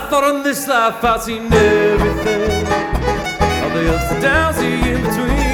thought in this life I'd seen everything, all the ups and downs, the in between.